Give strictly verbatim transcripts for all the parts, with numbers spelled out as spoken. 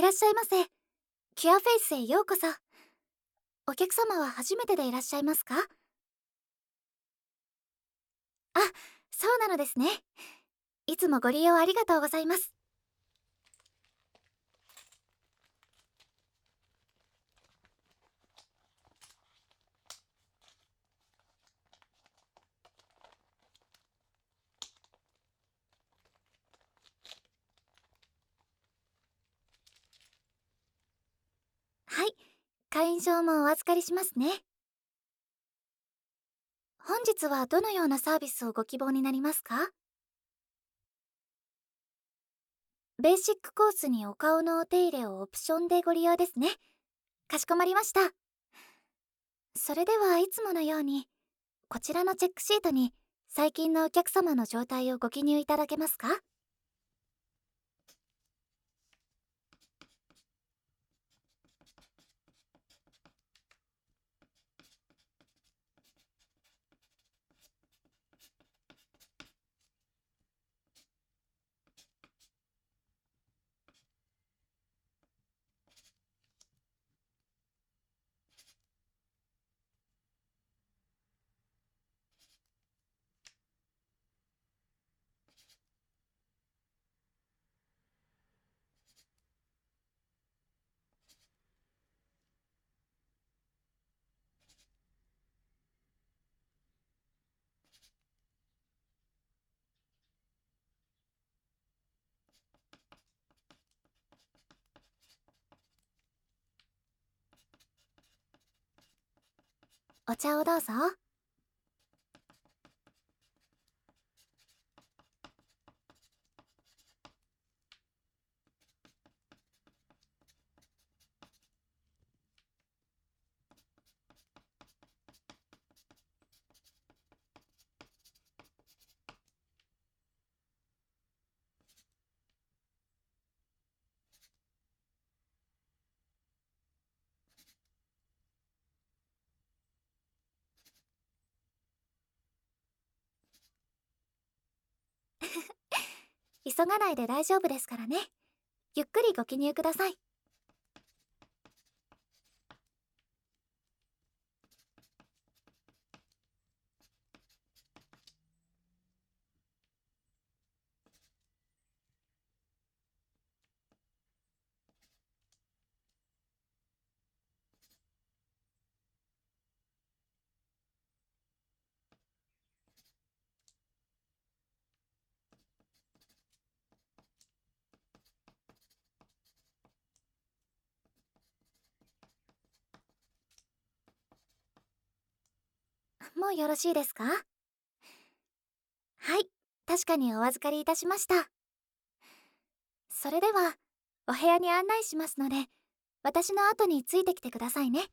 らっしゃいませ。キュアフェイスへようこそ。お客様は初めてでいらっしゃいますか？あ、そうなのですね。いつもご利用ありがとうございます。はい、会員証もお預かりしますね。本日はどのようなサービスをご希望になりますか？ベーシックコースにお顔のお手入れをオプションでご利用ですね。かしこまりました。それではいつものように、こちらのチェックシートに最近のお客様の状態をご記入いただけますか？お茶をどうぞ。急がないで大丈夫ですからね。ゆっくりご記入ください。もうよろしいですか？はい、確かにお預かりいたしました。それでは、お部屋に案内しますので、私の後についてきてくださいね。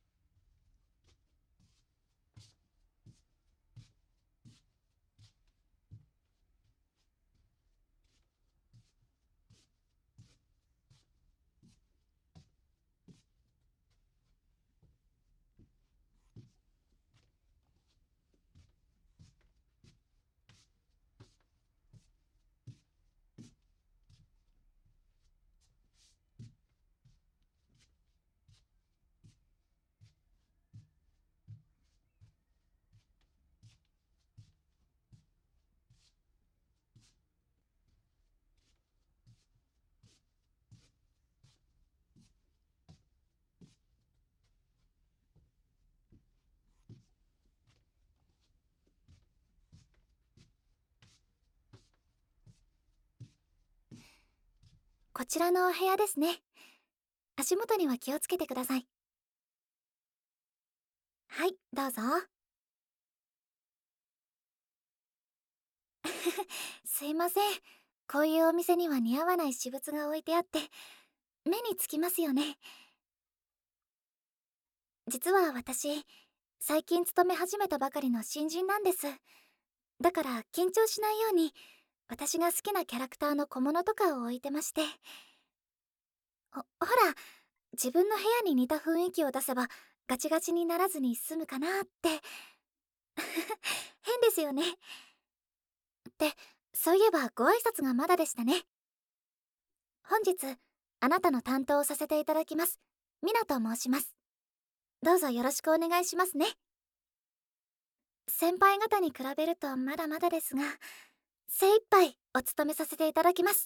こちらのお部屋ですね。足元には気をつけてください。はい、どうぞ。すいません。こういうお店には似合わない私物が置いてあって、目につきますよね。実は私、最近勤め始めたばかりの新人なんです。だから緊張しないように、私が好きなキャラクターの小物とかを置いてまして。ほ、ほら、自分の部屋に似た雰囲気を出せば、ガチガチにならずに済むかなって。変ですよね。って、そういえばご挨拶がまだでしたね。本日、 あなたの担当をさせていただきます、ミナと申します。どうぞよろしくお願いしますね。先輩方に比べるとまだまだですが、精一杯お務めさせていただきます。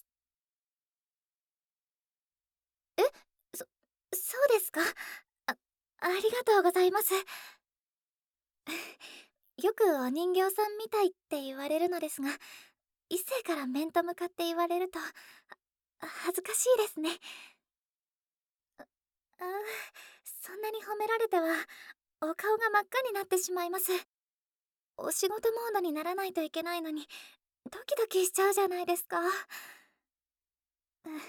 え、そ、そうですか。あ、ありがとうございます。よくお人形さんみたいって言われるのですが、異性から面と向かって言われると、あ恥ずかしいですね。あー、そんなに褒められては、お顔が真っ赤になってしまいます。お仕事モードにならないといけないのに、ドキドキしちゃうじゃないですか。うん、は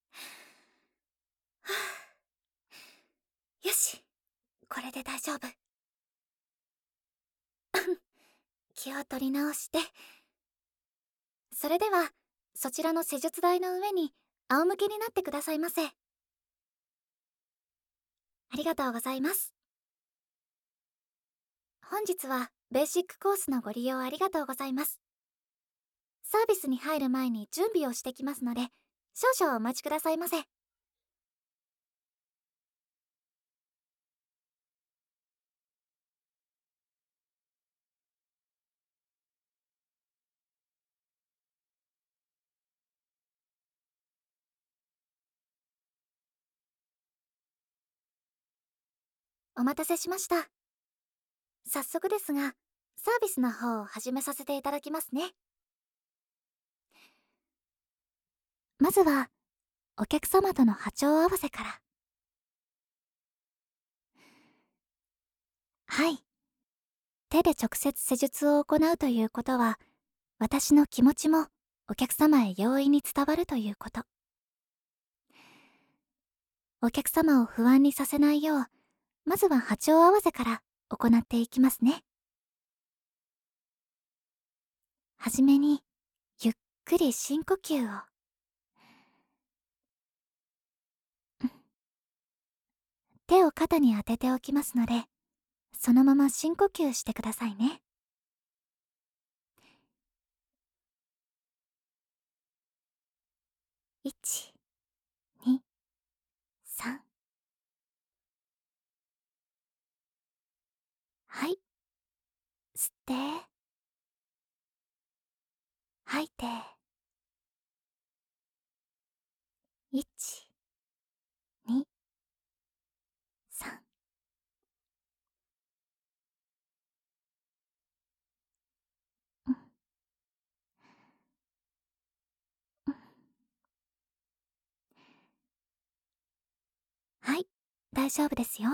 あ、よし、これで大丈夫。気を取り直して。それでは、そちらの施術台の上に仰向けになってくださいませ。ありがとうございます。本日はベーシックコースのご利用ありがとうございます。サービスに入る前に準備をしてきますので、少々お待ちくださいませ。お待たせしました。早速ですが、サービスの方を始めさせていただきますね。まずは、お客様との波長合わせから。はい。手で直接施術を行うということは、私の気持ちもお客様へ容易に伝わるということ。お客様を不安にさせないよう、まずは波長合わせから行っていきますね。はじめに、ゆっくり深呼吸を。手を肩に当てておきますので、そのまま深呼吸してくださいね。いち、に、さん。はい。吸って、吐いて。いち、に、さん。うん、うん。はい、大丈夫ですよ。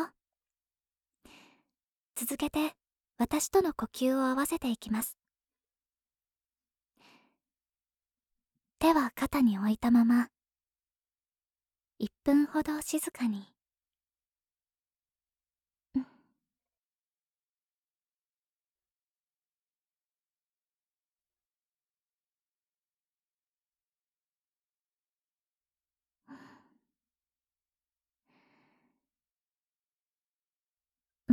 続けて、私との呼吸を合わせていきます。手は肩に置いたまま、いっぷんほど静かに。うん、うん。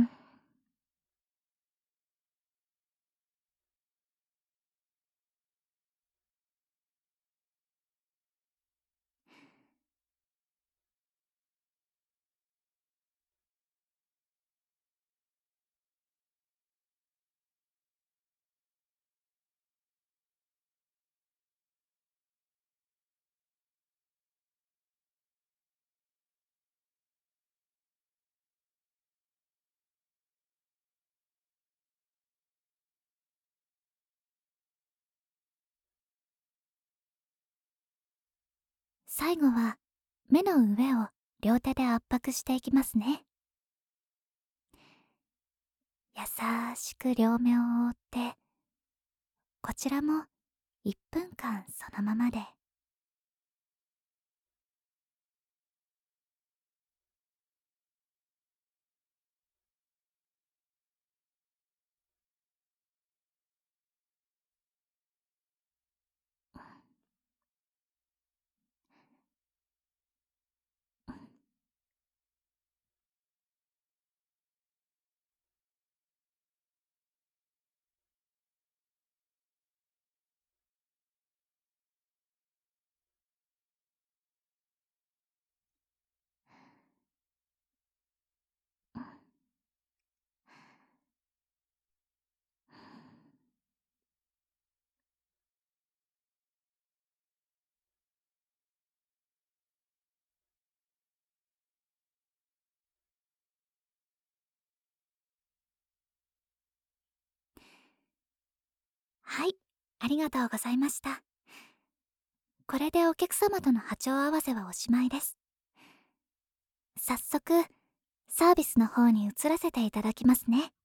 最後は、目の上を両手で圧迫していきますね。優しく両目を覆って、こちらもいっぷんかんそのままで。 はい、ありがとうございました。これでお客様との波長合わせはおしまいです。早速サービスの方に移らせていただきますね。